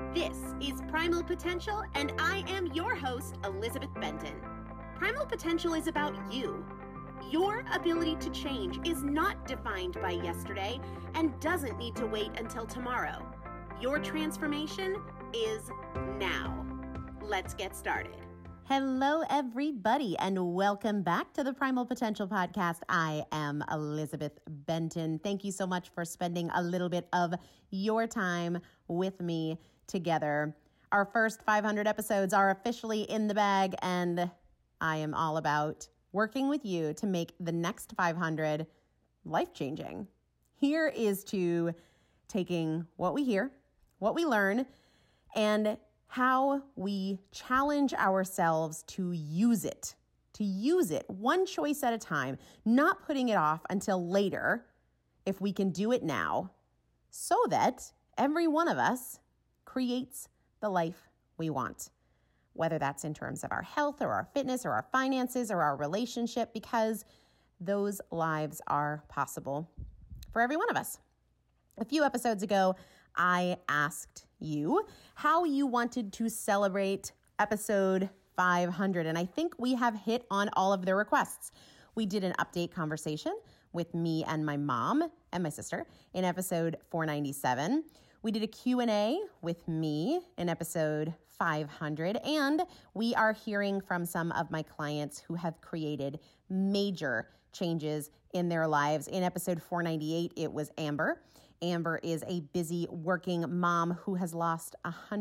This is Primal Potential, and I am your host, Elizabeth Benton. Primal Potential is about you. Your ability to change is not defined by yesterday and doesn't need to wait until tomorrow. Your transformation is now. Let's get started. Hello, everybody, and welcome back to the Primal Potential Podcast. I am Elizabeth Benton. Thank you so much for spending a little bit of your time with me together. Our first 500 episodes are officially in the bag, and I am all about working with you to make the next 500 life-changing. Here is to taking what we hear, what we learn, and how we challenge ourselves to use it one choice at a time, not putting it off until later if we can do it now, so that every one of us creates the life we want, whether that's in terms of our health or our fitness or our finances or our relationship, because those lives are possible for every one of us. A few episodes ago, I asked you how you wanted to celebrate episode 500, and I think we have hit on all of the requests. We did an update conversation with me and my mom and my sister in episode 497. We did a Q&A with me in episode 500, and we are hearing from some of my clients who have created major changes in their lives. In episode 498, it was Amber. Amber is a busy working mom who has lost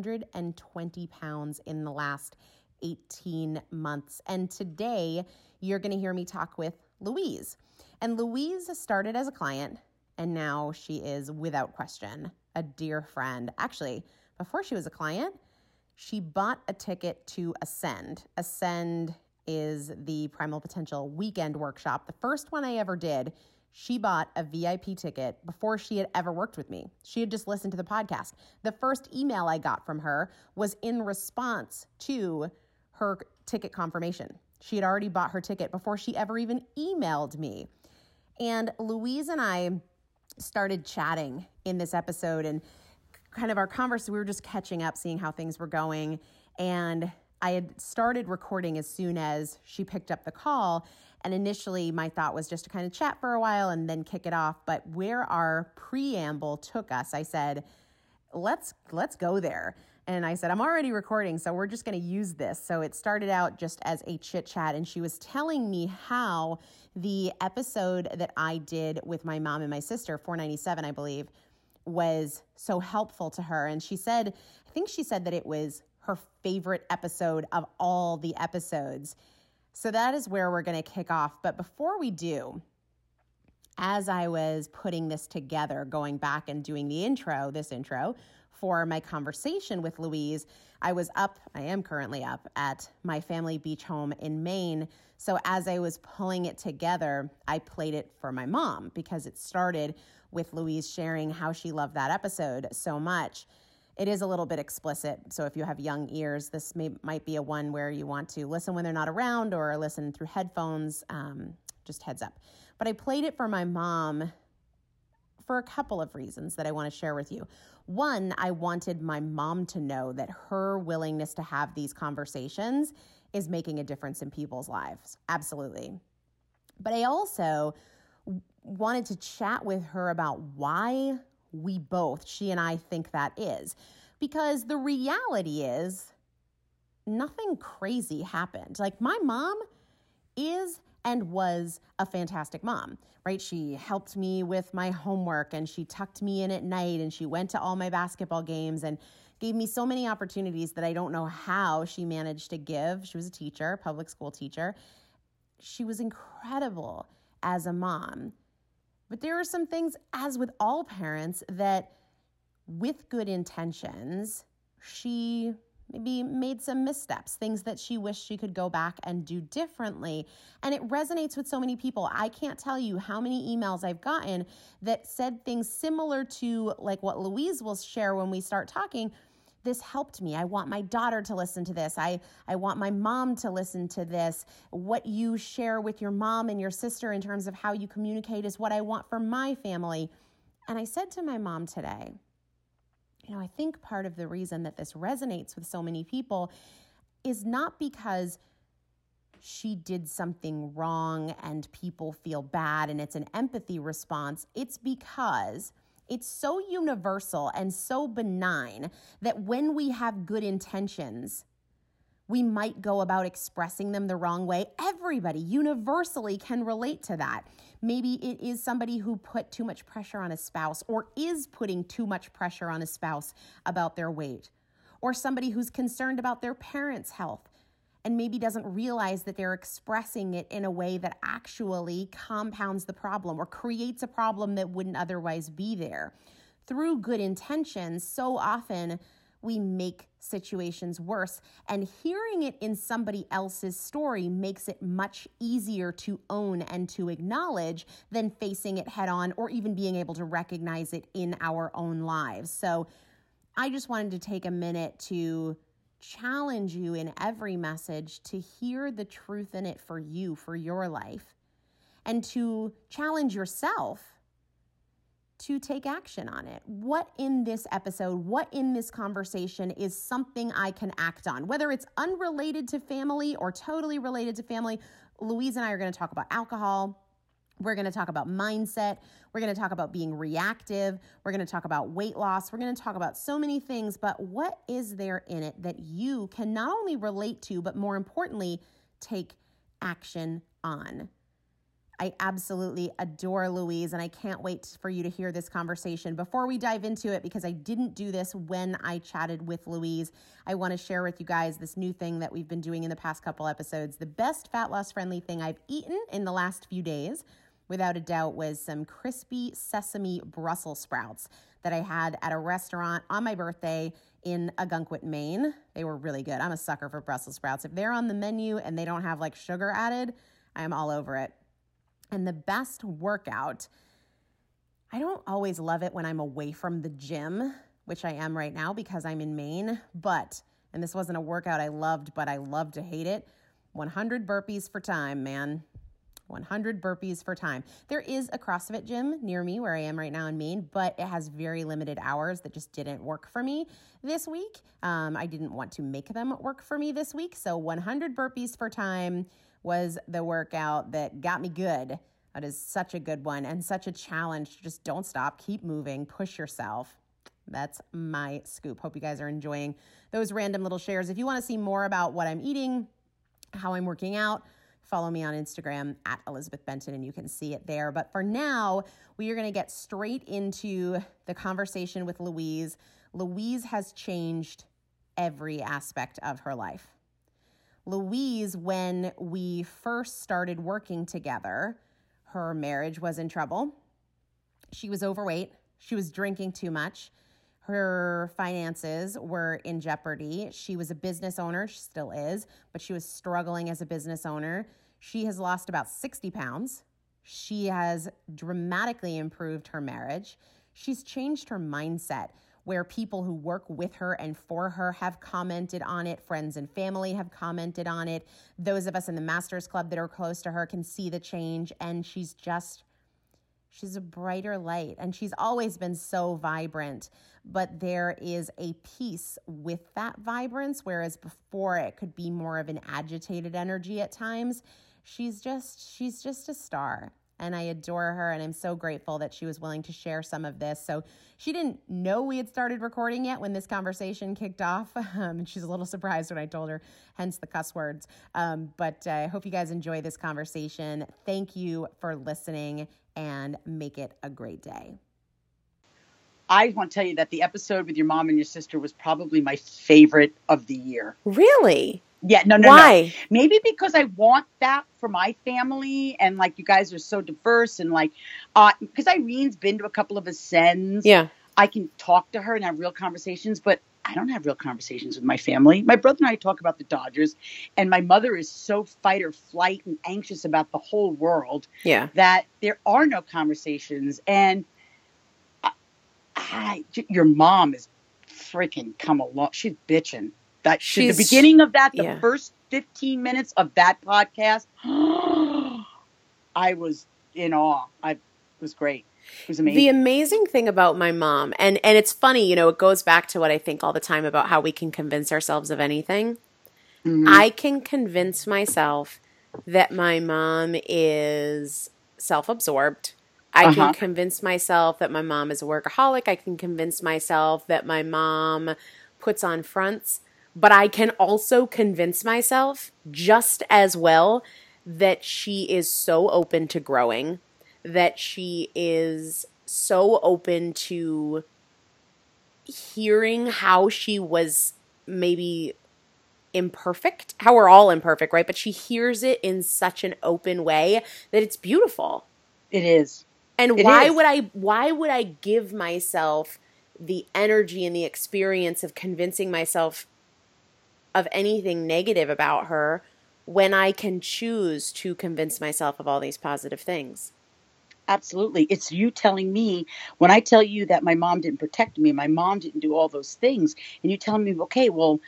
120 pounds in the last 18 months. And today, you're going to hear me talk with Louise. And Louise started as a client, and now she is, without question, a dear friend. Actually, before she was a client, she bought a ticket to Ascend. Ascend is the Primal Potential weekend workshop. The first one I ever did, she bought a VIP ticket before she had ever worked with me. She had just listened to the podcast. The first email I got from her was in response to her ticket confirmation. She had already bought her ticket before she ever even emailed me. And Louise and I started chatting in this episode, and kind of our conversation, we were just catching up, seeing how things were going. And I had started recording as soon as she picked up the call. And initially my thought was just to kind of chat for a while and then kick it off. But where our preamble took us, I said, let's go there. And I said, I'm already recording, so we're just going to use this. So it started out just as a chit chat, and she was telling me how the episode that I did with my mom and my sister, 497, I believe, was so helpful to her. And I think she said that it was her favorite episode of all the episodes. So that is where we're going to kick off. But before we do, as I was putting this together, going back and doing this intro for my conversation with Louise, I am currently up at my family beach home in Maine. So as I was pulling it together, I played it for my mom because it started with Louise sharing how she loved that episode so much. It is a little bit explicit, so if you have young ears, this might be a one where you want to listen when they're not around or listen through headphones. Just heads up. But I played it for my mom for a couple of reasons that I want to share with you. One, I wanted my mom to know that her willingness to have these conversations is making a difference in people's lives. Absolutely. But I also wanted to chat with her about why she and I think that is. Because the reality is nothing crazy happened. Like, my mom is and was a fantastic mom, right? She helped me with my homework, and she tucked me in at night, and she went to all my basketball games and gave me so many opportunities that I don't know how she managed to give. She was a teacher, public school teacher. She was incredible as a mom. But there are some things, as with all parents, that with good intentions, she maybe made some missteps, things that she wished she could go back and do differently. And it resonates with so many people. I can't tell you how many emails I've gotten that said things similar to like what Louise will share when we start talking. This helped me. I want my daughter to listen to this. I want my mom to listen to this. What you share with your mom and your sister in terms of how you communicate is what I want for my family. And I said to my mom today, I think part of the reason that this resonates with so many people is not because she did something wrong and people feel bad and it's an empathy response. It's because it's so universal and so benign that when we have good intentions, we might go about expressing them the wrong way. Everybody universally can relate to that. Maybe it is somebody who put too much pressure on a spouse or is putting too much pressure on a spouse about their weight, or somebody who's concerned about their parents' health and maybe doesn't realize that they're expressing it in a way that actually compounds the problem or creates a problem that wouldn't otherwise be there. Through good intentions, so often we make situations worse, and hearing it in somebody else's story makes it much easier to own and to acknowledge than facing it head on or even being able to recognize it in our own lives. So I just wanted to take a minute to challenge you in every message to hear the truth in it for you, for your life, and to challenge yourself to take action on it. What in this episode, what in this conversation is something I can act on? Whether it's unrelated to family or totally related to family, Louise and I are going to talk about alcohol. We're going to talk about mindset. We're going to talk about being reactive. We're going to talk about weight loss. We're going to talk about so many things, but what is there in it that you can not only relate to, but more importantly, take action on? I absolutely adore Louise, and I can't wait for you to hear this conversation. Before we dive into it, because I didn't do this when I chatted with Louise, I want to share with you guys this new thing that we've been doing in the past couple episodes. The best fat loss friendly thing I've eaten in the last few days, without a doubt, was some crispy sesame Brussels sprouts that I had at a restaurant on my birthday in Ogunquit, Maine. They were really good. I'm a sucker for Brussels sprouts. If they're on the menu and they don't have like sugar added, I am all over it. And the best workout, I don't always love it when I'm away from the gym, which I am right now because I'm in Maine, and this wasn't a workout I loved, but I love to hate it, 100 burpees for time, man. 100 burpees for time. There is a CrossFit gym near me where I am right now in Maine, but it has very limited hours that just didn't work for me this week. I didn't want to make them work for me this week. So 100 burpees for time was the workout that got me good. That is such a good one and such a challenge. Just don't stop, keep moving, push yourself. That's my scoop. Hope you guys are enjoying those random little shares. If you want to see more about what I'm eating, how I'm working out, follow me on Instagram at Elizabeth Benton and you can see it there. But for now, we are going to get straight into the conversation with Louise. Louise has changed every aspect of her life. Louise, when we first started working together, her marriage was in trouble. She was overweight. She was drinking too much. Her finances were in jeopardy. She was a business owner. She still is, but she was struggling as a business owner. She has lost about 60 pounds. She has dramatically improved her marriage. She's changed her mindset, where people who work with her and for her have commented on it. Friends and family have commented on it. Those of us in the Masters Club that are close to her can see the change, and she's a brighter light, and she's always been so vibrant, but there is a peace with that vibrance, whereas before it could be more of an agitated energy at times. She's just a star, and I adore her, and I'm so grateful that she was willing to share some of this. So she didn't know we had started recording yet when this conversation kicked off, and she's a little surprised when I told her, hence the cuss words. But I hope you guys enjoy this conversation. Thank you for listening, and make it a great day. I want to tell you that the episode with your mom and your sister was probably my favorite of the year. Really? Yeah, no. Why? Maybe because I want that for my family, and like you guys are so diverse, and like, because Irene's been to a couple of Ascends. Yeah. I can talk to her and have real conversations, but I don't have real conversations with my family. My brother and I talk about the Dodgers, and my mother is so fight or flight and anxious about the whole world that there are no conversations. And your mom is freaking come along. She's bitching. The beginning of that, the first 15 minutes of that podcast, I was in awe. It was great. It was amazing. The amazing thing about my mom, and it's funny, it goes back to what I think all the time about how we can convince ourselves of anything. Mm-hmm. I can convince myself that my mom is self-absorbed. I can convince myself that my mom is a workaholic. I can convince myself that my mom puts on fronts. But I can also convince myself just as well that she is so open to growing, that she is so open to hearing how she was maybe imperfect, how we're all imperfect, right? But she hears it in such an open way that it's beautiful. It is. And why would I give myself the energy and the experience of convincing myself of anything negative about her when I can choose to convince myself of all these positive things? Absolutely. It's you telling me, when I tell you that my mom didn't protect me, my mom didn't do all those things, and you tell me, okay, well,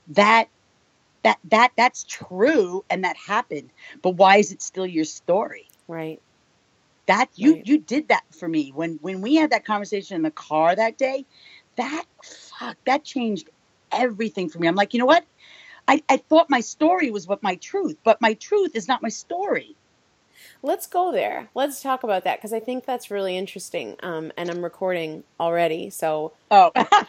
that's true and that happened, but why is it still your story? Right. That you did that for me when we had that conversation in the car that day. That changed everything for me. I'm like, you know what? I thought my story was my truth, but my truth is not my story. Let's go there. Let's talk about that, because I think that's really interesting. And I'm recording already, so. Oh.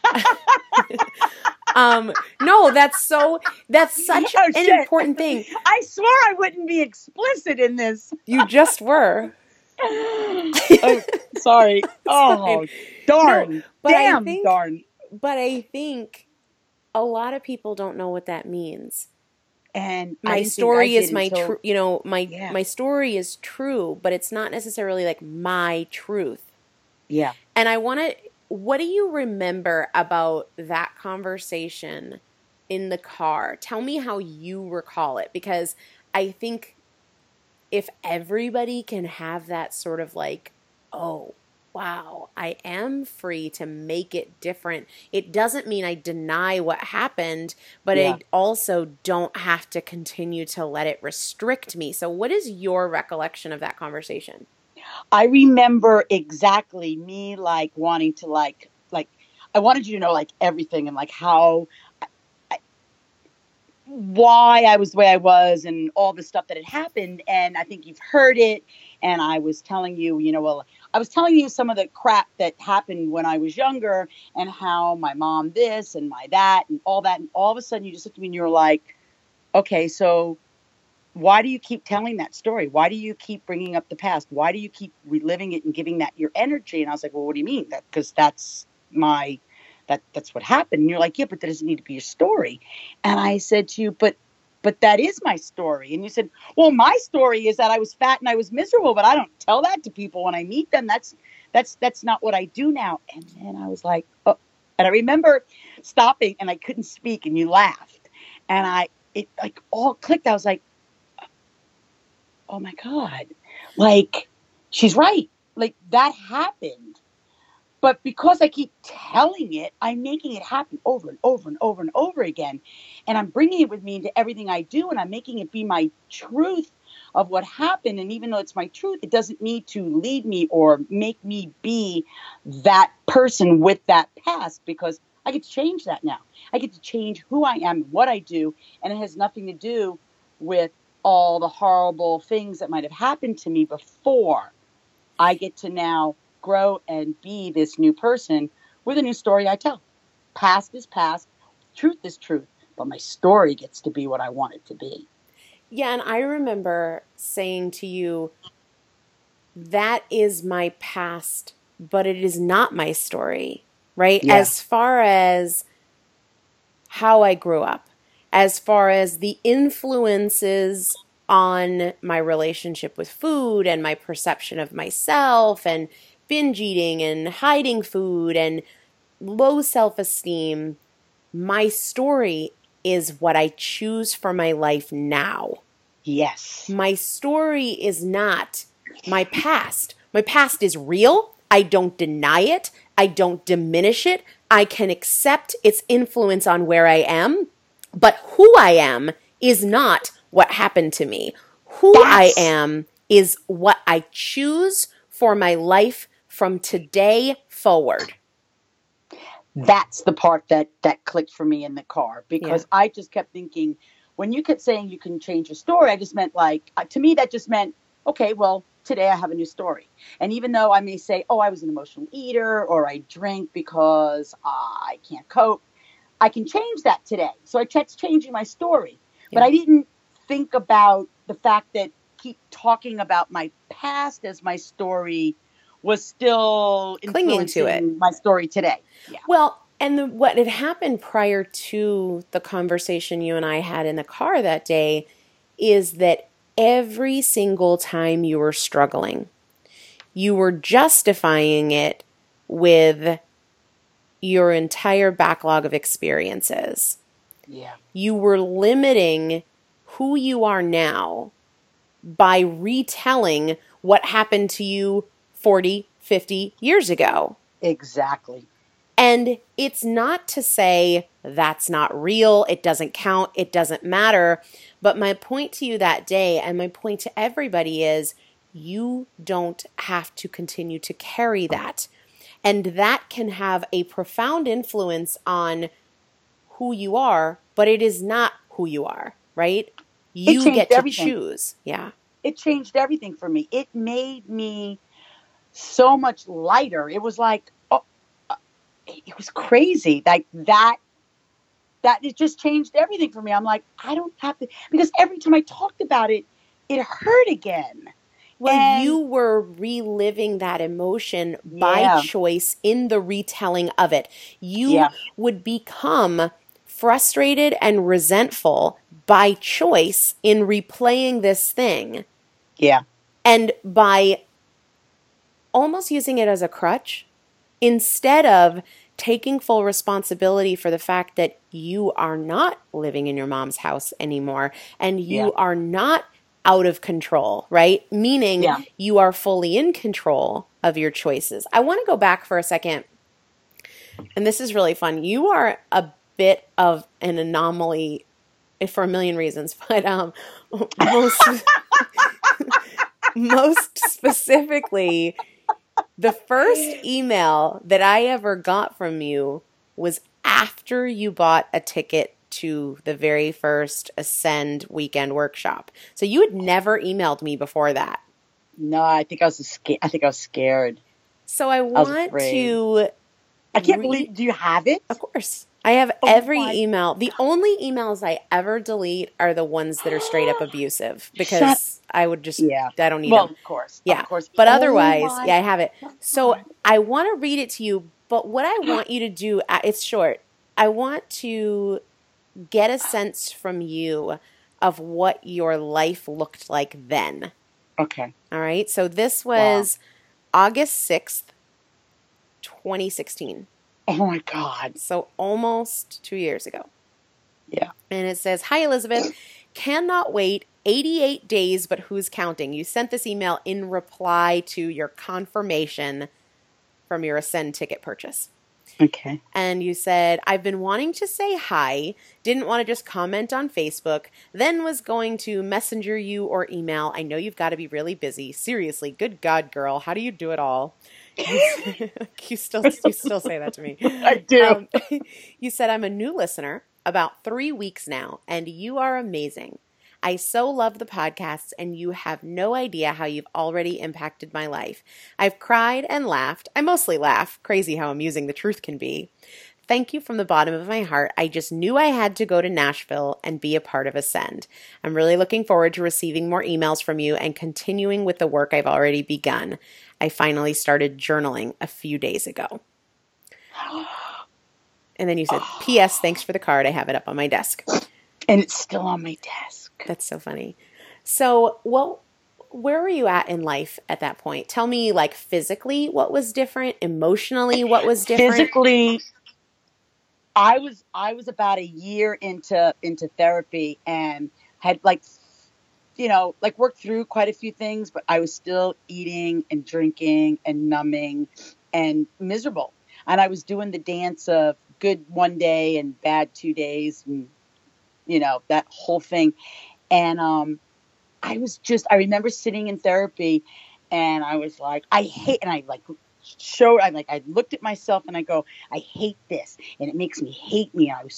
No, that's such an important thing. I swore I wouldn't be explicit in this. You just were. Oh, sorry. Oh, darn. No, darn. But I think a lot of people don't know what that means. And my story is my truth. My story is true, but it's not necessarily like my truth. Yeah. And what do you remember about that conversation in the car? Tell me how you recall it, because I think if everybody can have that sort of like, oh, wow, I am free to make it different. It doesn't mean I deny what happened, but I also don't have to continue to let it restrict me. So what is your recollection of that conversation? I remember exactly me like wanting to like I wanted you to know like everything and like how why I was the way I was and all the stuff that had happened. And I think you've heard it. And I was telling you, I was telling you some of the crap that happened when I was younger and how my mom this and my that and all that. And all of a sudden you just looked at me and you're like, okay, so why do you keep telling that story? Why do you keep bringing up the past? Why do you keep reliving it and giving that your energy? And I was like, well, what do you mean? Because that's what happened. And you're like, yeah, but that doesn't need to be your story. And I said to you, but that is my story. And you said, well, my story is that I was fat and I was miserable, but I don't tell that to people when I meet them. That's not what I do now. And then I was like, oh, and I remember stopping and I couldn't speak and you laughed and it like all clicked. I was like, oh my God, like she's right. Like that happened. But because I keep telling it, I'm making it happen over and over and over and over again. And I'm bringing it with me into everything I do. And I'm making it be my truth of what happened. And even though it's my truth, it doesn't need to lead me or make me be that person with that past, because I get to change that now. I get to change who I am, what I do. And it has nothing to do with all the horrible things that might have happened to me before. I get to now grow and be this new person with a new story I tell. Past is past, truth is truth, but my story gets to be what I want it to be. Yeah, and I remember saying to you, that is my past, but it is not my story, right? Yeah. As far as how I grew up, as far as the influences on my relationship with food and my perception of myself and binge eating and hiding food and low self-esteem, my story is what I choose for my life now. Yes. My story is not my past. My past is real. I don't deny it. I don't diminish it. I can accept its influence on where I am, but who I am is not what happened to me. Who I am is what I choose for my life from today forward? That's the part that clicked for me in the car, because I just kept thinking, when you kept saying you can change your story, I just meant to me, that just meant, okay, well, today I have a new story. And even though I may say, oh, I was an emotional eater, or I drink because I can't cope, I can change that today. So that's changing my story. Yeah. But I didn't think about the fact that keep talking about my past as my story was still clinging to it. My story today. Yeah. Well, and what had happened prior to the conversation you and I had in the car that day is that every single time you were struggling, you were justifying it with your entire backlog of experiences. Yeah. You were limiting who you are now by retelling what happened to you 40, 50 years ago. Exactly. And it's not to say that's not real, it doesn't count, it doesn't matter. But my point to you that day, and my point to everybody, is you don't have to continue to carry that. And that can have a profound influence on who you are, but it is not who you are, right? You get to choose. Yeah. It changed everything for me. It made me so much lighter. It was like, it was crazy. Like that it just changed everything for me. I'm like, I don't have to, because every time I talked about it, it hurt again. Well, you were reliving that emotion by choice in the retelling of it. You would become frustrated and resentful by choice in replaying this thing. Yeah. And by almost using it as a crutch, instead of taking full responsibility for the fact that you are not living in your mom's house anymore and you are not out of control, right? Meaning you are fully in control of your choices. I want to go back for a second, and this is really fun. You are a bit of an anomaly for a million reasons, but most specifically, the first email that I ever got from you was after you bought a ticket to the very first Ascend weekend workshop. So you had never emailed me before that. No, I think I was scared. So I want to... I can't believe... Do you have it? Of course. I have every email. The only emails I ever delete are the ones that are straight up abusive, because I would just... I don't need them. Of course. Yeah. Of course. But otherwise, I have it. So I want to read it to you, but what I want you to do... It's short. I want to get a sense from you of what your life looked like then. Okay. All right. So this was August 6th, 2016. Oh my God. So almost 2 years ago. Yeah. And it says, "Hi, Elizabeth. Cannot wait 88 days, but who's counting?" You sent this email in reply to your confirmation from your Ascend ticket purchase. Okay. And you said, "I've been wanting to say hi, didn't want to just comment on Facebook, then was going to messenger you or email. I know you've got to be really busy. Seriously, good God, girl, how do you do it all?" You still say that to me. I do. You said, "I'm a new listener, about 3 weeks now, and you are amazing. I so love the podcasts, and you have no idea how you've already impacted my life. I've cried and laughed. I mostly laugh. Crazy how amusing the truth can be. Thank you from the bottom of my heart. I just knew I had to go to Nashville and be a part of Ascend. I'm really looking forward to receiving more emails from you and continuing with the work I've already begun. I finally started journaling a few days ago." And then you said, "P.S. Thanks for the card. I have it up on my desk." And it's still on my desk. That's so funny. So, where were you at in life at that point? Tell me, like, physically what was different, emotionally what was different? Physically, I was about a year into therapy and had worked through quite a few things, but I was still eating and drinking and numbing and miserable. And I was doing the dance of good one day and bad 2 days, and that whole thing. And I remember sitting in therapy and I was like, I I looked at myself and I go, I hate this. And it makes me hate me. And I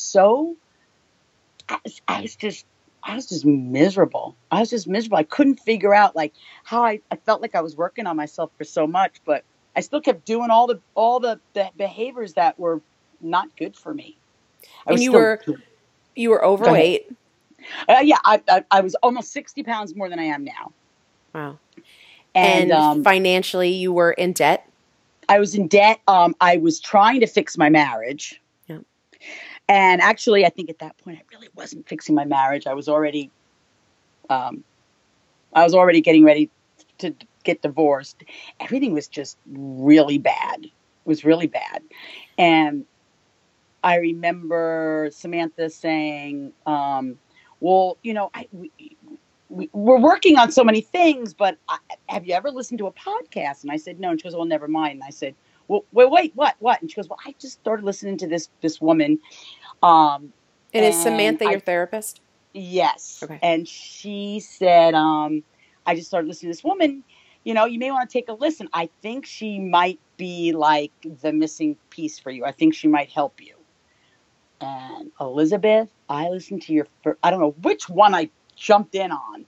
was just miserable. I was just miserable. I couldn't figure out like how I felt like I was working on myself for so much, but I still kept doing all the behaviors that were not good for me. You were overweight. Yeah, I was almost 60 pounds more than I am now. Wow. And financially, you were in debt? I was in debt. I was trying to fix my marriage. Yeah. And actually, I think at that point, I really wasn't fixing my marriage. I was already getting ready to get divorced. Everything was just really bad. It was really bad. And I remember Samantha saying, well, you know, we're working on so many things, but have you ever listened to a podcast? And I said, no. And she goes, well, never mind. And I said, well, wait, what? And she goes, well, I just started listening to this woman. And is Samantha your therapist? Yes. Okay. And she said, I just started listening to this woman. You know, you may want to take a listen. I think she might be like the missing piece for you. I think she might help you. And Elizabeth, I listened to I don't know which one I jumped in on.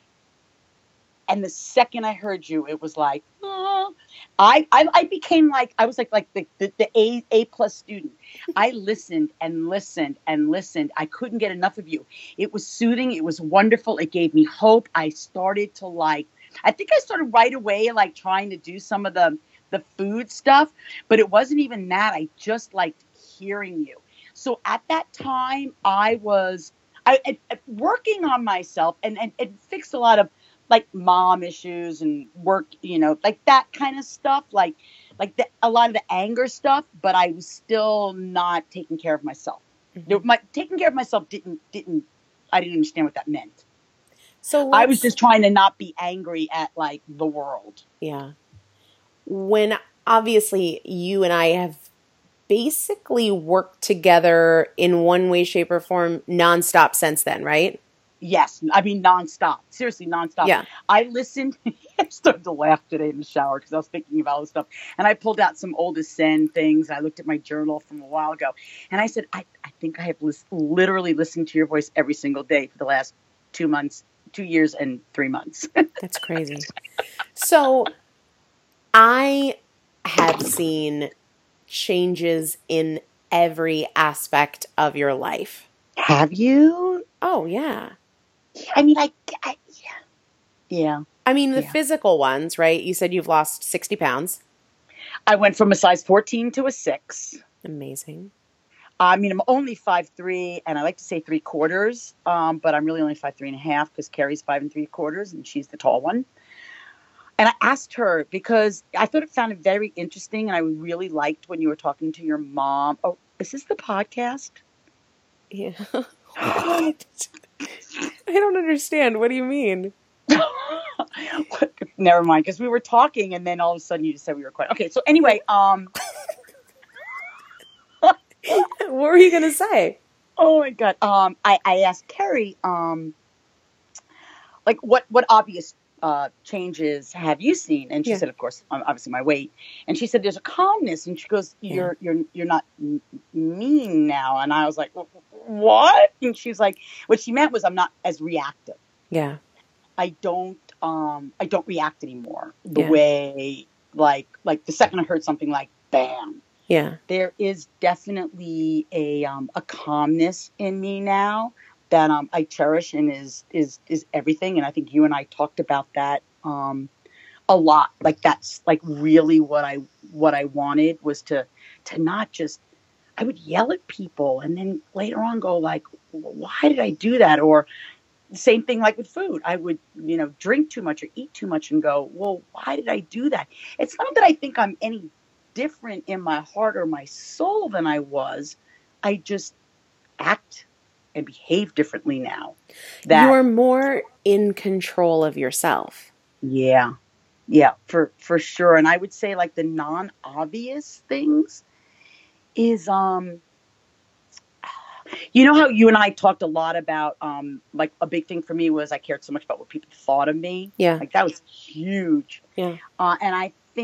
And the second I heard you, it was like, oh. I became like, I was like the A+ student. I listened and listened and listened. I couldn't get enough of you. It was soothing. It was wonderful. It gave me hope. I started to I think I started right away, like trying to do some of the food stuff, but it wasn't even that. I just liked hearing you. So at that time I was working on myself and fixed a lot of like mom issues and work, you know, like that kind of stuff, like a lot of the anger stuff, but I was still not taking care of myself. Mm-hmm. Taking care of myself I didn't understand what that meant. So I was just trying to not be angry at like the world. Yeah. When obviously you and I have basically worked together in one way, shape, or form nonstop since then, right? Yes. I mean, nonstop. Seriously, nonstop. Yeah. I listened. I started to laugh today in the shower because I was thinking about all this stuff. And I pulled out some old Ascend things. I looked at my journal from a while ago. And I said, I think I have literally listened to your voice every single day for the last 2 years and 3 months. That's crazy. So I have seen changes in every aspect of your life. Have you? Oh, yeah. I mean, yeah. I mean, the physical ones, right? You said you've lost 60 pounds. I went from a size 14 to a 6. Amazing. I mean, I'm only 5'3", and I like to say 3/4, but I'm really only 5'3.5" because Carrie's 5 3/4, and she's the tall one. And I asked her because I thought it sounded very interesting, and I really liked when you were talking to your mom. Oh, is this the podcast? Yeah. What? I don't understand. What do you mean? Never mind, because we were talking, and then all of a sudden you just said we were quiet. Okay, so anyway, what were you gonna say? Oh my God. I asked Carrie, like what obvious changes have you seen? And she said, of course, obviously my weight. And she said, there's a calmness. And she goes, you're not mean now. And I was like, what? And she's like, what she meant was I'm not as reactive. Yeah. I don't react anymore the way like the second I heard something like bam. Yeah. There is definitely a calmness in me now that I cherish and is everything. And I think you and I talked about that a lot. Like that's like really what I wanted was to not just, I would yell at people and then later on go like, why did I do that? Or the same thing like with food. I would, drink too much or eat too much and go, well, why did I do that? It's not that I think I'm any different in my heart or my soul than I was. I just act and behave differently now. You're more in control of yourself. Yeah, for sure. And I would say like the non-obvious things is, you know how you and I talked a lot about, like a big thing for me was I cared so much about what people thought of me. Yeah. Like that was huge. Yeah. And I think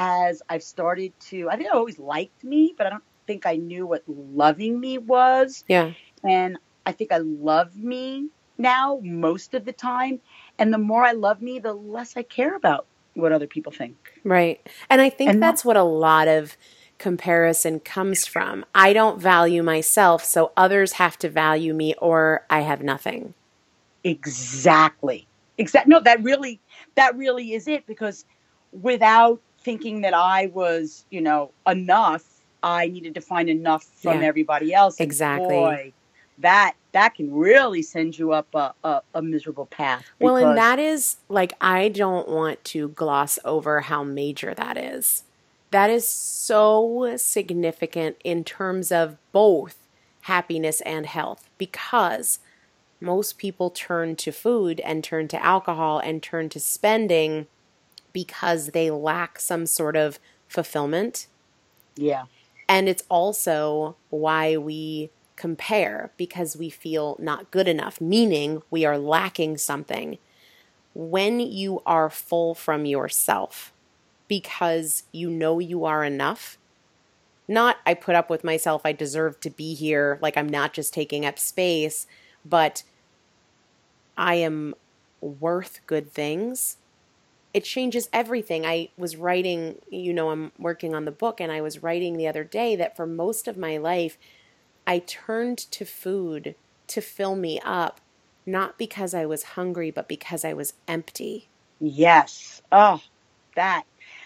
as I've started to, I think I always liked me, but I don't think I knew what loving me was. Yeah. And I think I love me now most of the time. And the more I love me, the less I care about what other people think. Right. And I think that's what a lot of comparison comes from. I don't value myself, so others have to value me or I have nothing. Exactly. No, that really is it, because without thinking that I was, enough, I needed to find enough from everybody else. And exactly. Boy, that can really send you up a miserable path. Well, and that is, like, I don't want to gloss over how major that is. That is so significant in terms of both happiness and health, because most people turn to food and turn to alcohol and turn to spending because they lack some sort of fulfillment. Yeah. And it's also why we compare, because we feel not good enough, meaning we are lacking something. When you are full from yourself, because you know you are enough, not I put up with myself, I deserve to be here, like I'm not just taking up space, but I am worth good things. It changes everything. I was writing, I'm working on the book, and I was writing the other day that for most of my life, I turned to food to fill me up, not because I was hungry, but because I was empty. Yes. Oh, that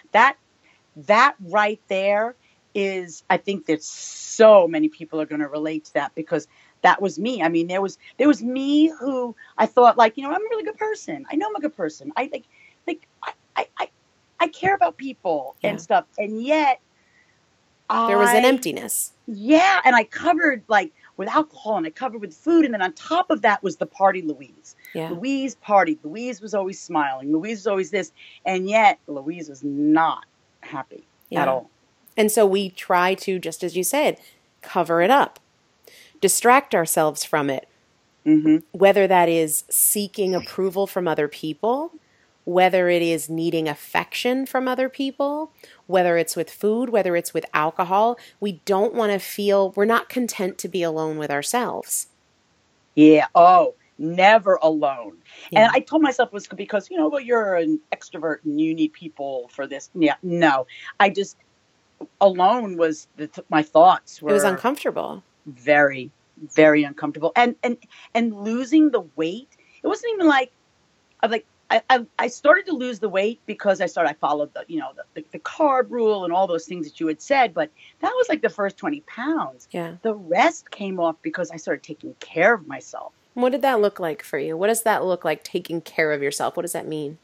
right there is, I think that so many people are going to relate to that, because that was me. I mean, there was me who I thought, like, I'm a really good person. I know I'm a good person. I care about people and stuff. And yet there was an emptiness. Yeah. And I covered, like, with alcohol, and I covered with food. And then on top of that was the party Louise. Yeah. Louise partied. Louise was always smiling. Louise was always this. And yet Louise was not happy at all. And so we try to, just as you said, cover it up, distract ourselves from it. Mm-hmm. Whether that is seeking approval from other people, whether it is needing affection from other people, whether it's with food, whether it's with alcohol, we don't want to feel, we're not content to be alone with ourselves. Yeah. Oh, never alone. Yeah. And I told myself it was because, you're an extrovert and you need people for this. Yeah. No, I just, alone was my thoughts were. It was uncomfortable. Very, very uncomfortable. And losing the weight, it wasn't even like, I started to lose the weight because I followed the carb rule and all those things that you had said, but that was like the first 20 pounds. Yeah. The rest came off because I started taking care of myself. What did that look like for you? What does that look like, taking care of yourself? What does that mean?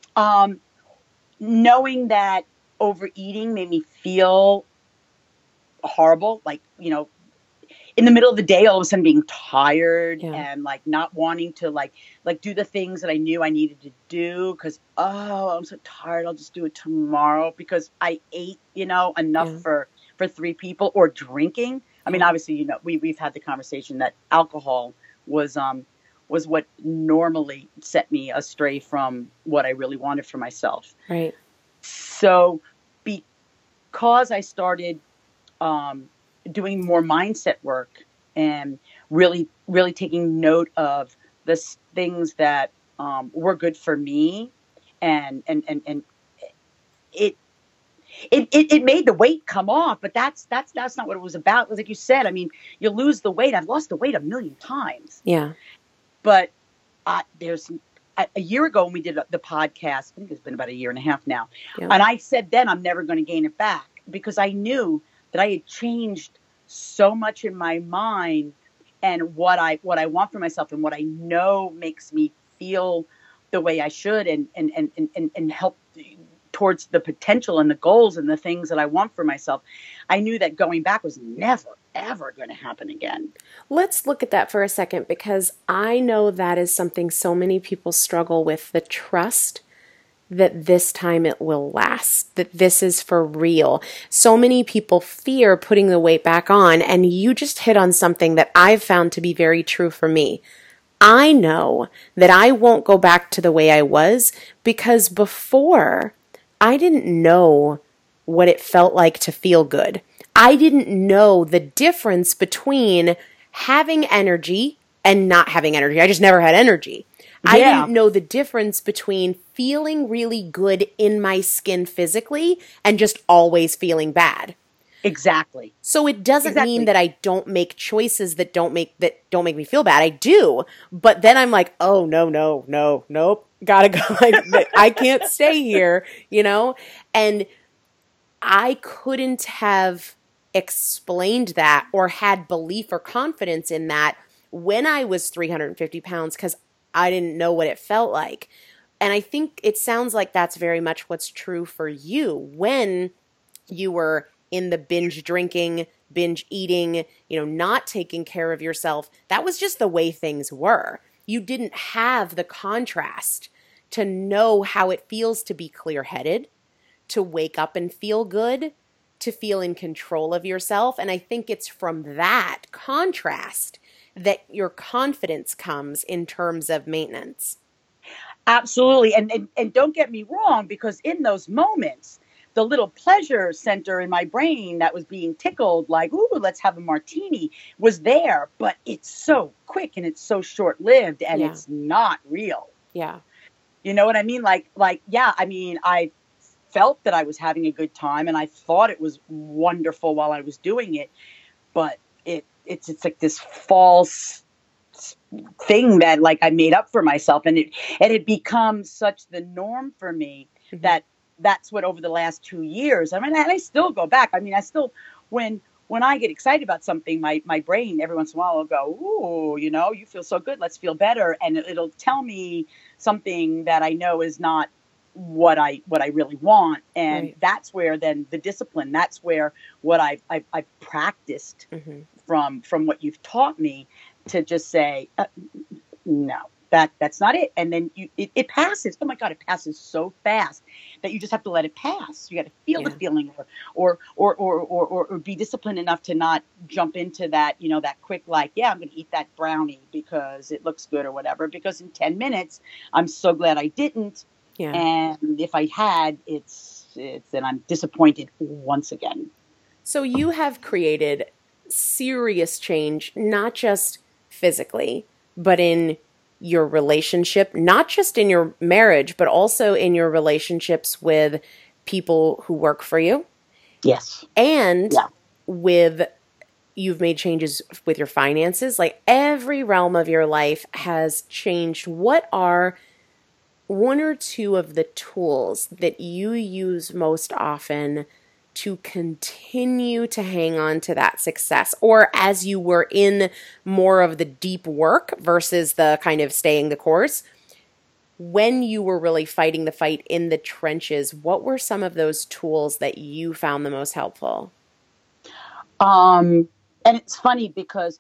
Knowing that overeating made me feel horrible, like, in the middle of the day, all of a sudden being tired and like not wanting to like do the things that I knew I needed to do because, I'm so tired. I'll just do it tomorrow because I ate, enough for 3 people, or drinking. I mean, obviously, we've had the conversation that alcohol was what normally set me astray from what I really wanted for myself. Right. So because I started, doing more mindset work and really, really taking note of the things that were good for me, and it made the weight come off, but that's not what it was about. It was like you said. I mean, you lose the weight. I've lost the weight 1,000,000 times. Yeah, but there's a year ago when we did the podcast. I think it's been about 1.5 years now, and I said then I'm never going to gain it back because I knew that I had changed so much in my mind and what I want for myself and what I know makes me feel the way I should and help towards the potential and the goals and the things that I want for myself. I knew that going back was never, ever going to happen again. Let's look at that for a second, because I know that is something so many people struggle with, the trust that this time it will last, that this is for real. So many people fear putting the weight back on, and you just hit on something that I've found to be very true for me. I know that I won't go back to the way I was because before I didn't know what it felt like to feel good. I didn't know the difference between having energy and not having energy. I just never had energy. Yeah. I didn't know the difference between feeling really good in my skin physically and just always feeling bad. Exactly. So it doesn't mean that I don't make choices that don't make me feel bad. I do. But then I'm like, oh, nope. Gotta go. I can't stay here, you know? And I couldn't have explained that or had belief or confidence in that when I was 350 pounds because I didn't know what it felt like. And I think it sounds like that's very much what's true for you when you were in the binge drinking, binge eating, not taking care of yourself. That was just the way things were. You didn't have the contrast to know how it feels to be clear-headed, to wake up and feel good, to feel in control of yourself. And I think it's from that contrast that your confidence comes in terms of maintenance. Absolutely. And don't get me wrong, because in those moments, the little pleasure center in my brain that was being tickled, like, ooh, let's have a martini, was there. But it's so quick and it's so short-lived and it's not real. Yeah. You know what I mean? I felt that I was having a good time and I thought it was wonderful while I was doing it. But it's like this false thing that like I made up for myself. And it had become such the norm for me that that's what over the last 2 years, I mean, and I still go back. I mean, I still, when I get excited about something, my brain every once in a while will go, ooh, you feel so good. Let's feel better. And it'll tell me something that I know is not what I really want. And that's where then the discipline, that's where what I practiced from what you've taught me to just say, no. That's not it. And then it passes. Oh my God, it passes so fast that you just have to let it pass. You got to feel the feeling or be disciplined enough to not jump into that, that quick, like, I'm going to eat that brownie because it looks good or whatever, because in 10 minutes, I'm so glad I didn't. Yeah. And if I had, then I'm disappointed once again. So you have created serious change, not just physically, but in your relationship, not just in your marriage, but also in your relationships with people who work for you. Yes. And you've made changes with your finances. Like every realm of your life has changed. What are one or two of the tools that you use most often to continue to hang on to that success? Or as you were in more of the deep work versus the kind of staying the course, when you were really fighting the fight in the trenches, what were some of those tools that you found the most helpful? And it's funny because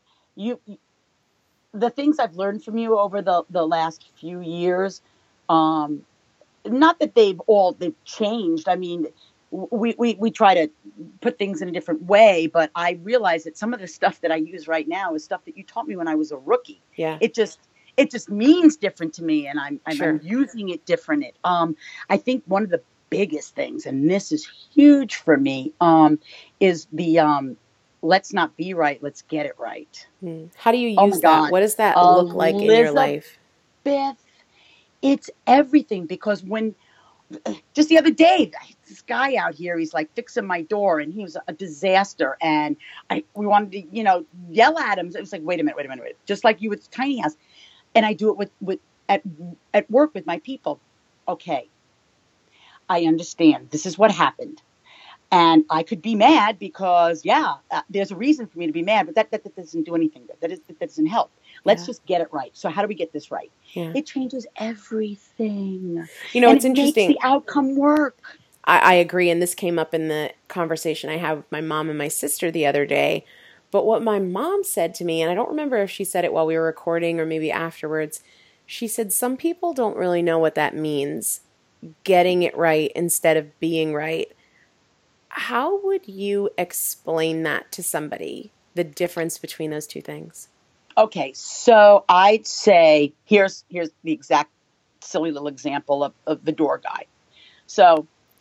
the things I've learned from you over the last few years, not that they've changed. I mean, we try to put things in a different way, but I realize that some of the stuff that I use right now is stuff that you taught me when I was a rookie. Yeah. It just means different to me, and I'm using it different. I think one of the biggest things, and this is huge for me, is the let's not be right, let's get it right. How do you use that? What does that look like in your life? Beth, it's everything, because when just the other day, this guy out here, he's like fixing my door, and he was a disaster. And we wanted to, yell at him. It was like, wait a minute. Just like you with the tiny house. And I do it with at work with my people. Okay, I understand. This is what happened. And I could be mad because, there's a reason for me to be mad, but that doesn't do anything. That doesn't help. Let's just get it right. So how do we get this right? Yeah. It changes everything. It's interesting. Makes the outcome work. I agree. And this came up in the conversation I had with my mom and my sister the other day. But what my mom said to me, and I don't remember if she said it while we were recording or maybe afterwards, she said, some people don't really know what that means, getting it right instead of being right. How would you explain that to somebody, the difference between those two things? Okay, so I'd say here's the exact silly little example of the door guy. So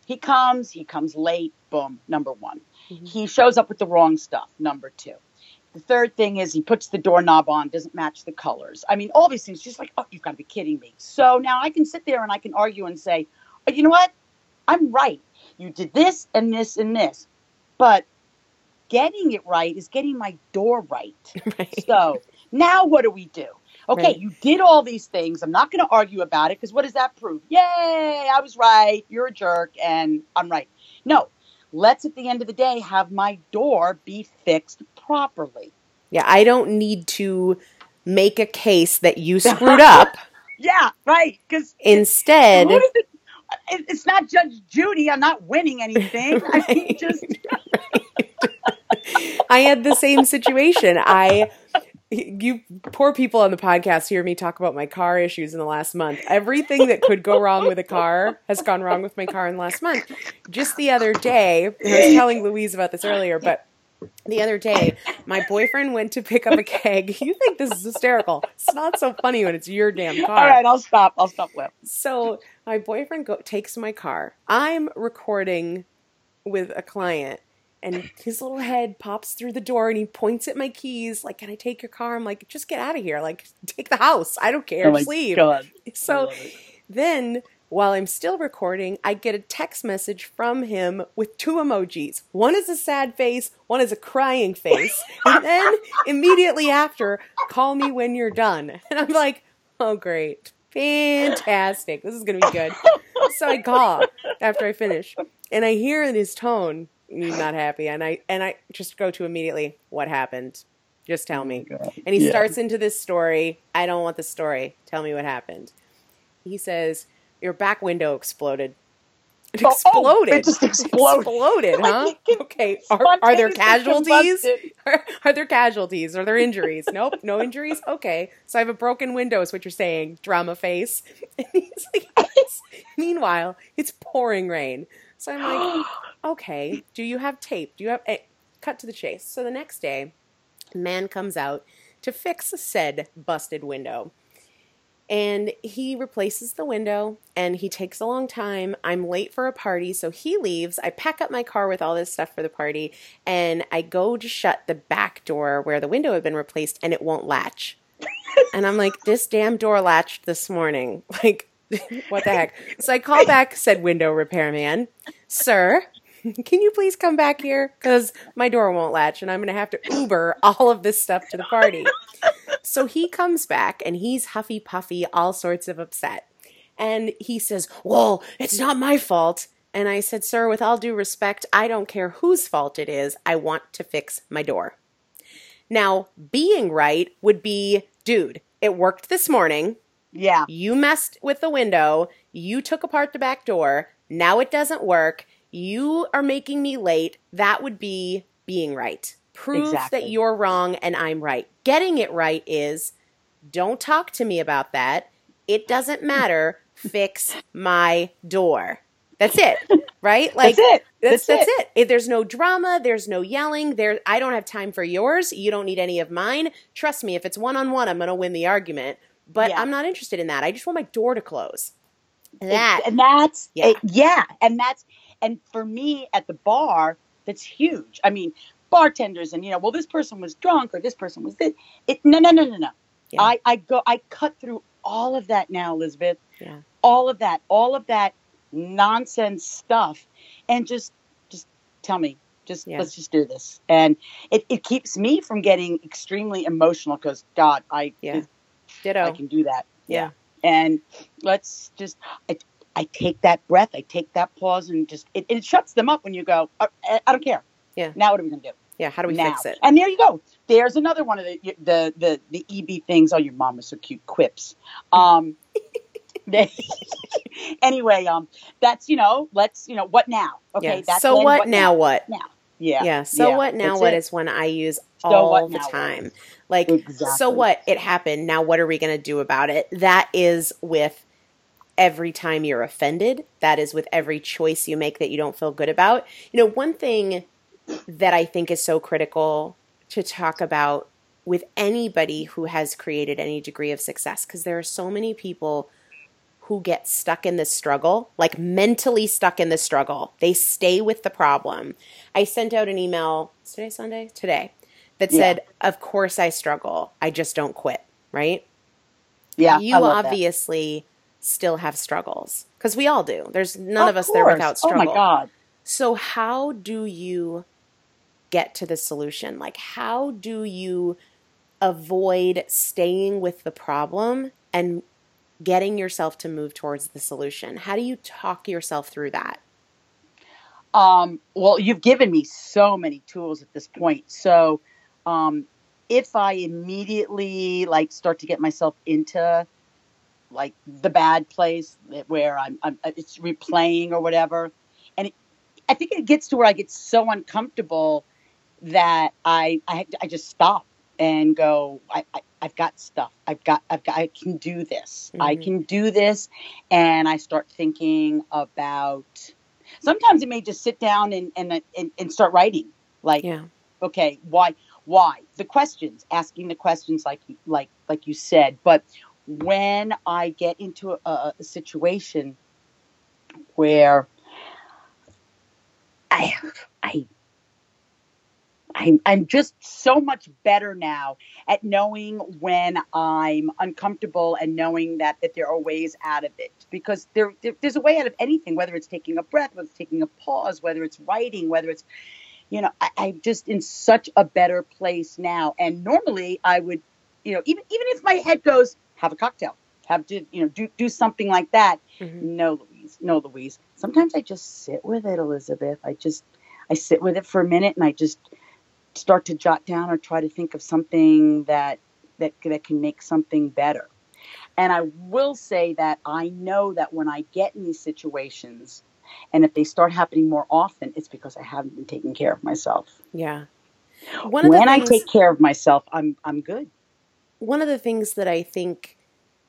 He comes late, boom, number one. Mm-hmm. He shows up with the wrong stuff, number two. The third thing is he puts the doorknob on, doesn't match the colors. I mean, all these things, just like, oh, you've got to be kidding me. So now I can sit there and I can argue and say, oh, you know what? I'm right. You did this and this and this. But getting it right is getting my door right. Right. So now what do we do? Okay, right. You did all these things. I'm not going to argue about it because what does that prove? Yay, I was right. You're a jerk and I'm right. No. Let's, at the end of the day, have my door be fixed properly. Yeah, I don't need to make a case that you screwed up. Yeah, right. Because instead, it's not Judge Judy. I'm not winning anything. Right. I mean, just. I had the same situation. You poor people on the podcast hear me talk about my car issues in the last month. Everything that could go wrong with a car has gone wrong with my car in the last month. Just the other day, I was telling Louise about this earlier, but the other day, my boyfriend went to pick up a keg. You think this is hysterical. It's not so funny when it's your damn car. All right, I'll stop, Will. So my boyfriend takes my car. I'm recording with a client. And his little head pops through the door and he points at my keys like, can I take your car? I'm like, just get out of here. Like, take the house. I don't care. Just leave. God. So then while I'm still recording, I get a text message from him with two emojis. One is a sad face. One is a crying face. And then immediately after, call me when you're done. And I'm like, oh, great. Fantastic. This is going to be good. So I call after I finish and I hear in his tone, he's not happy. And I just go to immediately, what happened? Just tell me. And he starts into this story. I don't want the story. Tell me what happened. He says, your back window exploded. It exploded. It just exploded. Exploded, huh? Okay. Are there casualties? Are there casualties? Are there injuries? Nope. No injuries? Okay. So I have a broken window is what you're saying. Drama face. And he's like, yes. Meanwhile, it's pouring rain. So I'm like, okay, do you have tape? Do you have cut to the chase? So the next day, a man comes out to fix said busted window. And he replaces the window, and he takes a long time. I'm late for a party, so he leaves. I pack up my car with all this stuff for the party, and I go to shut the back door where the window had been replaced, and it won't latch. And I'm like, this damn door latched this morning. Like, what the heck? So I call back said window repairman. Sir, can you please come back here? Because my door won't latch, and I'm going to have to Uber all of this stuff to the party. So he comes back, and he's huffy puffy, all sorts of upset. And he says, well, it's not my fault. And I said, sir, with all due respect, I don't care whose fault it is. I want to fix my door. Now, being right would be, dude, it worked this morning. Yeah. You messed with the window. You took apart the back door. Now it doesn't work. You are making me late. That would be being right. Prove that you're wrong and I'm right. Getting it right is, don't talk to me about that. It doesn't matter. Fix my door. That's it, right? Like That's it. If there's no drama, there's no yelling. I don't have time for yours. You don't need any of mine. Trust me, if it's one-on-one, I'm going to win the argument. But I'm not interested in that. I just want my door to close. And for me at the bar, that's huge. I mean, bartenders and, well, this person was drunk or this person was this. No. Yeah. I cut through all of that now, Elizabeth. Yeah. All of that nonsense stuff. And just tell me, let's just do this. And it keeps me from getting extremely emotional because, God, Ditto. I can do that. Yeah. And let's just, I take that breath, I take that pause and just, it shuts them up when you go, I don't care. Yeah. Now what are we going to do? Yeah. How do we fix it? And there you go. There's another one of the EB things. Oh, your mom was so cute. Quips. Anyway, that's, let's, what now? Okay. Yeah. That's so what now? What? Now. Yeah. Yeah. So what now? What is one I use all the time. Like, so what? It happened. Now what are we going to do about it? That is with every time you're offended. That is with every choice you make that you don't feel good about. One thing that I think is so critical to talk about with anybody who has created any degree of success, because there are so many people who get stuck in this struggle, like mentally stuck in the struggle. They stay with the problem. I sent out an email, today Sunday? Today, that said, of course I struggle. I just don't quit, right? Yeah, you obviously still have struggles, because we all do. There's none of us there without struggle. Oh my God. So how do you get to the solution? Like, how do you avoid staying with the problem and getting yourself to move towards the solution? How do you talk yourself through that? Well, you've given me so many tools at this point. So, if I immediately like start to get myself into like the bad place where I'm it's replaying or whatever, and I think it gets to where I get so uncomfortable that I just stop and go, I've got stuff. I can do this. Mm-hmm. I can do this. And I start thinking about, sometimes it may just sit down and start writing. Like, okay, why? The questions, asking the questions like you said. But when I get into a situation where I'm just so much better now at knowing when I'm uncomfortable and knowing that there are ways out of it, because there's a way out of anything, whether it's taking a breath, whether it's taking a pause, whether it's writing, whether it's, I'm just in such a better place now. And normally I would, even if my head goes, have a cocktail, do something like that. Mm-hmm. No, Louise. Sometimes I just sit with it, Elizabeth. I sit with it for a minute and I just start to jot down or try to think of something that can make something better. And I will say that I know that when I get in these situations, and if they start happening more often, it's because I haven't been taking care of myself. Yeah. When I take care of myself, I'm good. One of the things that I think,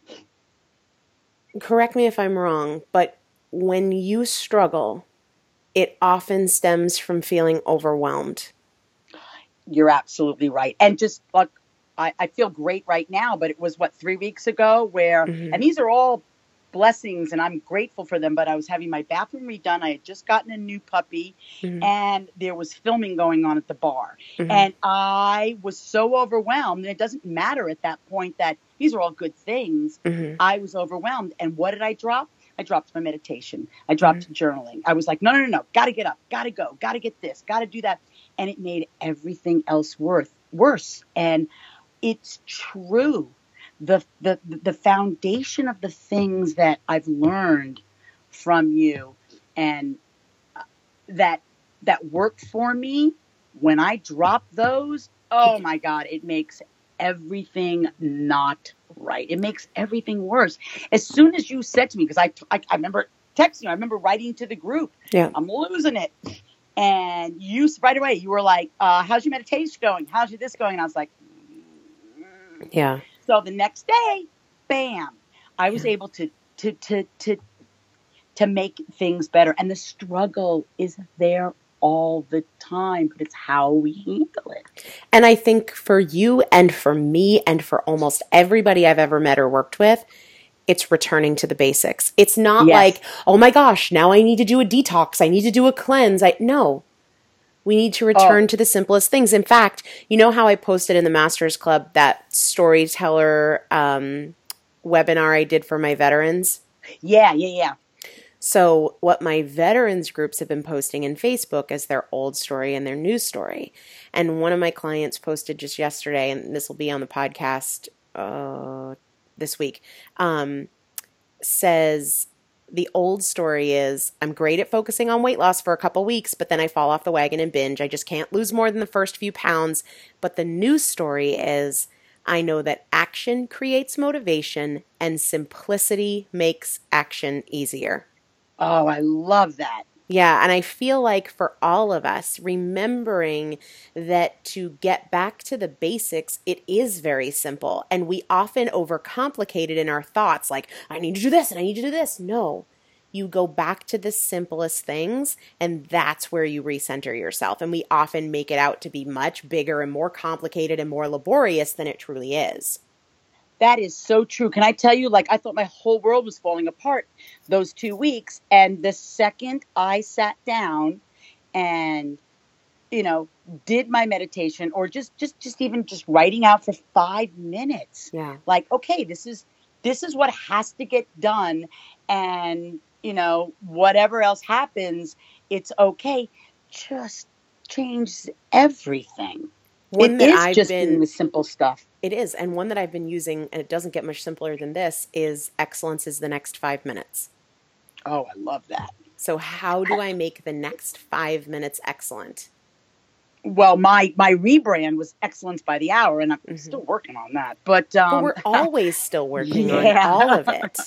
correct me if I'm wrong, but when you struggle, it often stems from feeling overwhelmed. You're absolutely right. And just like, I feel great right now, but it was 3 weeks ago where, mm-hmm. and these are all blessings and I'm grateful for them, but I was having my bathroom redone. I had just gotten a new puppy, mm-hmm. and there was filming going on at the bar. Mm-hmm. And I was so overwhelmed, and it doesn't matter at that point that these are all good things. Mm-hmm. I was overwhelmed. And what did I drop? I dropped my meditation. I dropped mm-hmm. journaling. I was like, no. Got to get up. Got to go. Got to get this. Got to do that. And it made everything else worse. And it's true. The foundation of the things that I've learned from you and that work for me, when I drop those, oh my God, it makes everything not right. It makes everything worse. As soon as you said to me, because I remember texting you, I remember writing to the group, I'm losing it. And you right away, you were like, how's your meditation going? How's your this going? And I was like, yeah. So the next day, bam, I was able to make things better. And the struggle is there all the time, but it's how we handle it. And I think for you and for me and for almost everybody I've ever met or worked with, it's returning to the basics. It's not like, oh my gosh, now I need to do a detox. I need to do a cleanse. No, we need to return to the simplest things. In fact, you know how I posted in the Masters Club that storyteller webinar I did for my veterans? Yeah. So what my veterans groups have been posting in Facebook is their old story and their new story. And one of my clients posted just yesterday, and this will be on the podcast this week, says the old story is, I'm great at focusing on weight loss for a couple weeks, but then I fall off the wagon and binge. I just can't lose more than the first few pounds. But the new story is, I know that action creates motivation and simplicity makes action easier. Oh, I love that. Yeah, and I feel like for all of us, remembering that to get back to the basics, it is very simple. And we often overcomplicate it in our thoughts, like, I need to do this and I need to do this. No, you go back to the simplest things, and that's where you recenter yourself. And we often make it out to be much bigger and more complicated and more laborious than it truly is. That is so true. Can I tell you, like, I thought my whole world was falling apart those 2 weeks. And the second I sat down and, did my meditation, or just even just writing out for 5 minutes. Yeah. Like, okay, this is what has to get done. And, whatever else happens, it's okay. Just changes everything. Doing the simple stuff. It is. And one that I've been using, and it doesn't get much simpler than this, is excellence is the next 5 minutes. Oh, I love that. So how do I make the next 5 minutes excellent? Well, my rebrand was excellence by the hour, and I'm still working on that. But we're always still working on all of it.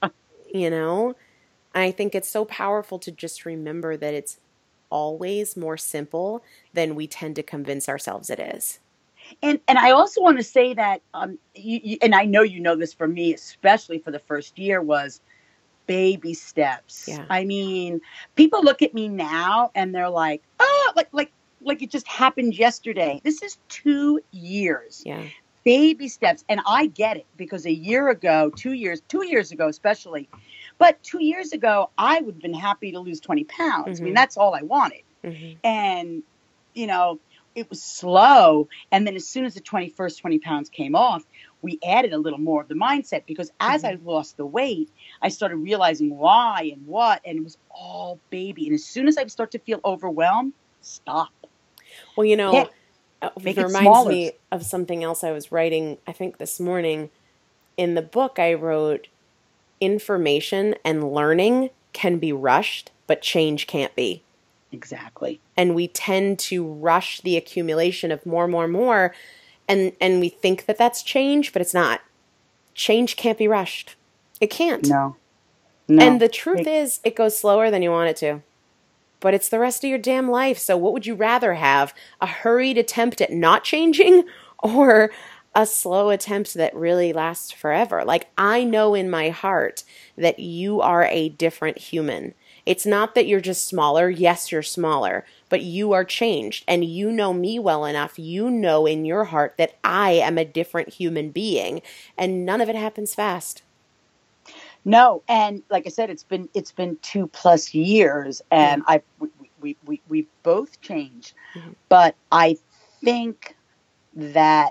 I think it's so powerful to just remember that it's always more simple than we tend to convince ourselves it is. And I also want to say that, and I know this for me, especially for the first year, was baby steps. Yeah. I mean, people look at me now and they're like, oh, like it just happened yesterday. This is 2 years. Yeah. Baby steps. And I get it, because 2 years ago especially, but 2 years ago, I would have been happy to lose 20 pounds. I mean, that's all I wanted. And, it was slow. And then as soon as the 20 pounds came off, we added a little more of the mindset, because as I lost the weight, I started realizing why and what, and it was all baby. And as soon as I start to feel overwhelmed, stop. Well, it reminds me of something else I was writing, I think this morning. In the book, I wrote, information and learning can be rushed, but change can't be. Exactly. And we tend to rush the accumulation of more, and we think that that's change, but it's not. Change can't be rushed. It can't. No. And the truth is, it goes slower than you want it to. But it's the rest of your damn life. So what would you rather have? A hurried attempt at not changing, or a slow attempt that really lasts forever? Like, I know in my heart that you are a different human. It's not that you're just smaller. Yes, you're smaller, but you are changed, and you know me well enough. You know in your heart that I am a different human being, and none of it happens fast. No. And like I said, it's been 2+ years, and we both changed. But I think that,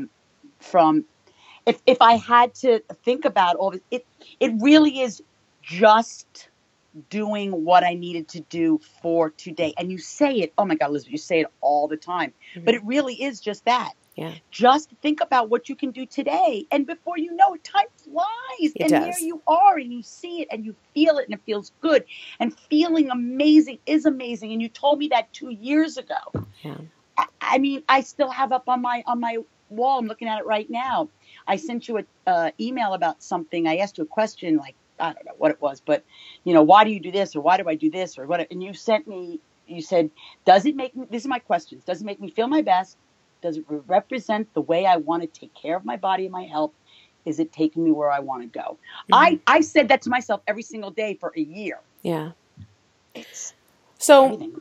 if I had to think about all this, it really is just doing what I needed to do for today. And you say it, oh my God, Elizabeth, you say it all the time, but it really is just that. Yeah. Just think about what you can do today. And before you know it, time flies. It does. There you are, and you see it, and you feel it, and it feels good. And feeling amazing is amazing. And you told me that 2 years ago. Yeah. I mean, I still have up on my wall, I'm looking at it right now, I sent you an email about something. I asked you a question, like, I don't know what it was, but, why do you do this? Or why do I do this? Or what? And you said, does it make me, this is my questions. Does it make me feel my best? Does it represent the way I want to take care of my body and my health? Is it taking me where I want to go? I said that to myself every single day for a year. Yeah. It's so everything.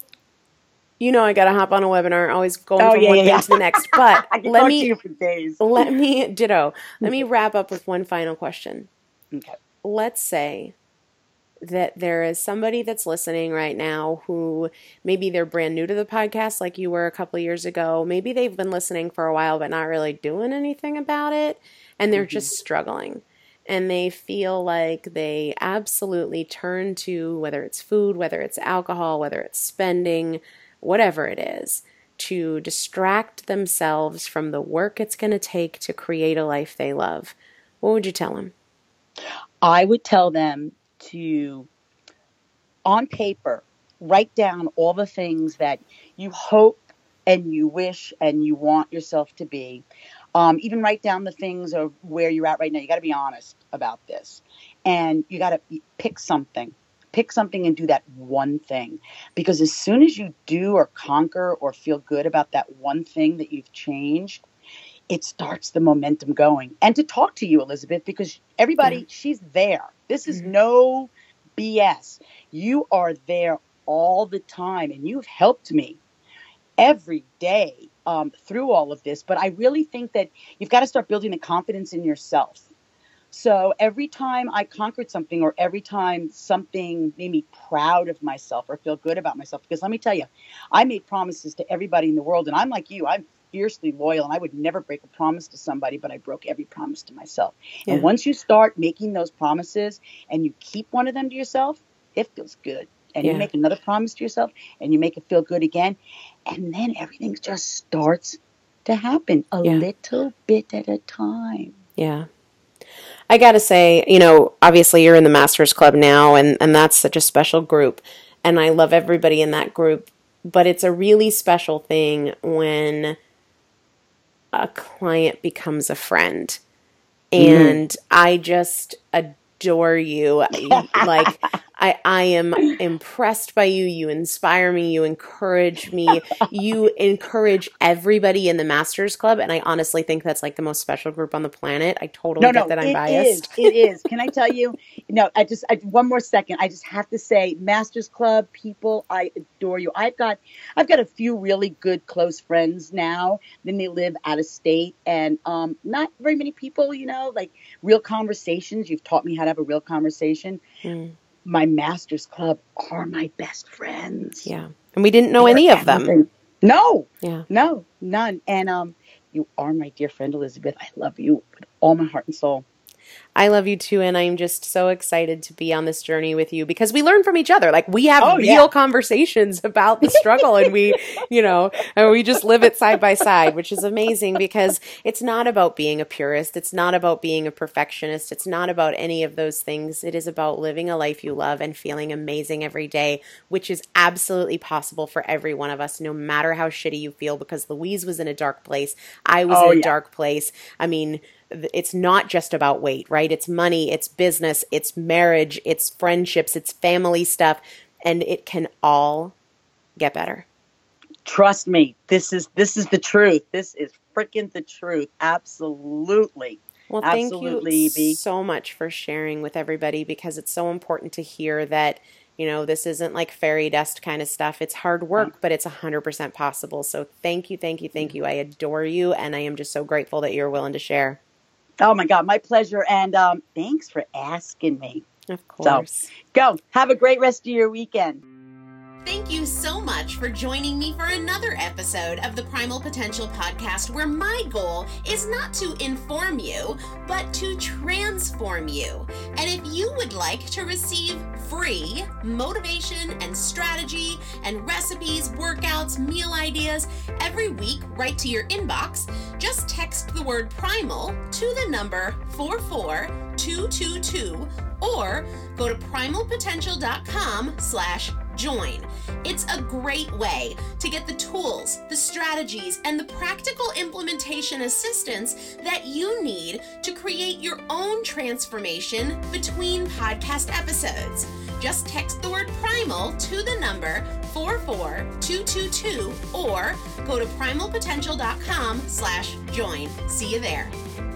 I got to hop on a webinar, always going from one thing to the next, but I can talk to you for days. Let me wrap up with one final question. Okay. Let's say that there is somebody that's listening right now who maybe they're brand new to the podcast like you were a couple of years ago. Maybe they've been listening for a while but not really doing anything about it, and they're just struggling. And they feel like they absolutely turn to, whether it's food, whether it's alcohol, whether it's spending, whatever it is, to distract themselves from the work it's going to take to create a life they love. What would you tell them? I would tell them to, on paper, write down all the things that you hope and you wish and you want yourself to be. Even write down the things of where you're at right now. You got to be honest about this. And you got to pick something. Pick something and do that one thing. Because as soon as you do or conquer or feel good about that one thing that you've changed, it starts the momentum going. And to talk to you, Elizabeth, because everybody, she's there. This is no BS. You are there all the time, and you've helped me every day through all of this. But I really think that you've got to start building the confidence in yourself. So every time I conquered something, or every time something made me proud of myself or feel good about myself, because let me tell you, I made promises to everybody in the world, and I'm like you, I'm fiercely loyal, and I would never break a promise to somebody, but I broke every promise to myself. Yeah. And once you start making those promises and you keep one of them to yourself, it feels good. And you make another promise to yourself and you make it feel good again. And then everything just starts to happen a little bit at a time. Yeah. I got to say, obviously you're in the Masters Club now, and that's such a special group. And I love everybody in that group. But it's a really special thing when a client becomes a friend. And I just adore you. Like, I am impressed by you. You inspire me. You encourage me. You encourage everybody in the Masters Club. And I honestly think that's like the most special group on the planet. I totally get that I'm biased. It is. Can I tell you? One more second. I just have to say, Masters Club people, I adore you. I've got a few really good close friends now. Then they live out of state, and not very many people, like real conversations. You've taught me how to have a real conversation. My Masters Club are my best friends. Yeah. And we didn't know any of them. No. Yeah. No, none. And you are my dear friend, Elizabeth. I love you with all my heart and soul. I love you too, and I'm just so excited to be on this journey with you because we learn from each other. Like, we have real conversations about the struggle, and we, and we just live it side by side, which is amazing because it's not about being a purist. It's not about being a perfectionist. It's not about any of those things. It is about living a life you love and feeling amazing every day, which is absolutely possible for every one of us, no matter how shitty you feel, because Louise was in a dark place. I was in a dark place. I mean, it's not just about weight, right? It's money, it's business, it's marriage, it's friendships, it's family stuff, and it can all get better. Trust me, this is the truth. This is freaking the truth. Absolutely. Well, thank you so much for sharing with everybody, because it's so important to hear that, this isn't like fairy dust kind of stuff. It's hard work, but it's 100% possible. So thank you. I adore you, and I am just so grateful that you're willing to share. Oh, my God. My pleasure. And thanks for asking me. Of course. So, go. Have a great rest of your weekend. Thank you so much for joining me for another episode of the Primal Potential Podcast, where my goal is not to inform you, but to transform you. And if you would like to receive free motivation and strategy and recipes, workouts, meal ideas every week right to your inbox, just text the word primal to the number 44222 or go to primalpotential.com/join. It's a great way to get the tools, the strategies, and the practical implementation assistance that you need to create your own transformation between podcast episodes. Just text the word primal to the number 44222 or go to primalpotential.com/join. See you there.